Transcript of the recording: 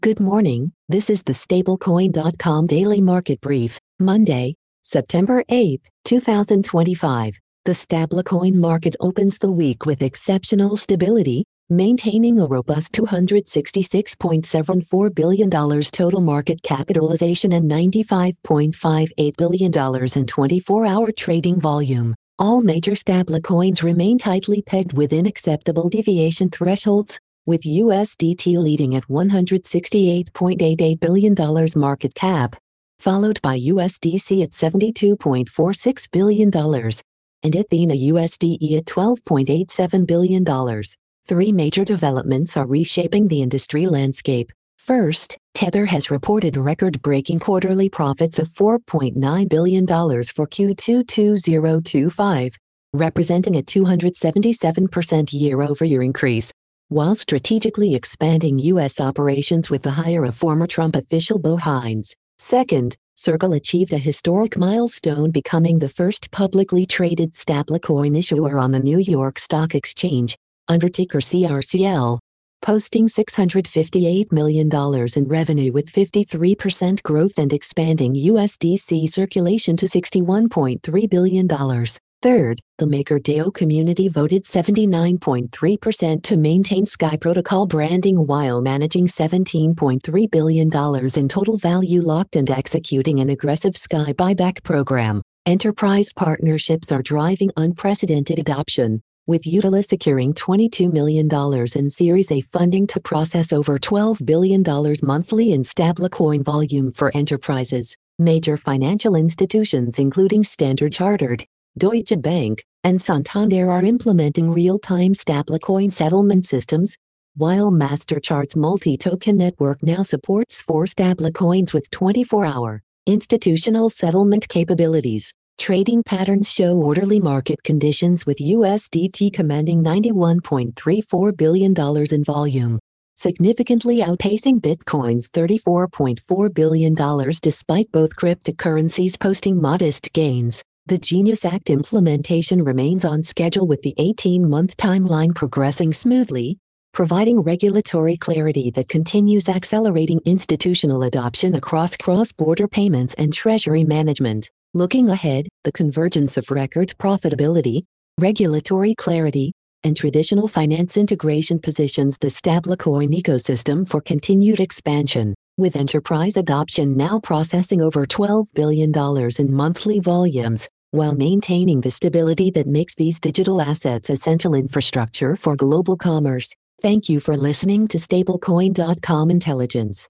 Good morning, this is the stablecoin.com daily market brief, Monday, September 8, 2025. The stablecoin market opens the week with exceptional stability, maintaining a robust $266.74 billion total market capitalization and $95.58 billion in 24-hour trading volume. All major stablecoins remain tightly pegged within acceptable deviation thresholds, with USDT leading at $168.88 billion market cap, followed by USDC at $72.46 billion, and Athena USDE at $12.87 billion. Three major developments are reshaping the industry landscape. First, Tether has reported record-breaking quarterly profits of $4.9 billion for Q2 2025, representing a 277% year-over-year increase, while strategically expanding U.S. operations with the hire of former Trump official Beau Hines. Second, Circle achieved a historic milestone, becoming the first publicly traded stablecoin issuer on the New York Stock Exchange, under ticker CRCL, posting $658 million in revenue with 53% growth and expanding USDC circulation to $61.3 billion. Third, the MakerDAO community voted 79.3% to maintain Sky Protocol branding while managing $17.3 billion in total value locked and executing an aggressive Sky buyback program. Enterprise partnerships are driving unprecedented adoption, with Utilus securing $22 million in Series A funding to process over $12 billion monthly in stablecoin volume for enterprises. Major financial institutions including Standard Chartered, Deutsche Bank, and Santander are implementing real-time stablecoin settlement systems, while MasterChart's multi-token network now supports 4 stablecoins with 24-hour institutional settlement capabilities. Trading patterns show orderly market conditions, with USDT commanding $91.34 billion in volume, significantly outpacing Bitcoin's $34.4 billion despite both cryptocurrencies posting modest gains. The Genius Act implementation remains on schedule, with the 18-month timeline progressing smoothly, providing regulatory clarity that continues accelerating institutional adoption across cross-border payments and treasury management. Looking ahead, the convergence of record profitability, regulatory clarity, and traditional finance integration positions the stablecoin ecosystem for continued expansion, with enterprise adoption now processing over $12 billion in monthly volumes, while maintaining the stability that makes these digital assets essential infrastructure for global commerce. Thank you for listening to Stablecoin.com Intelligence.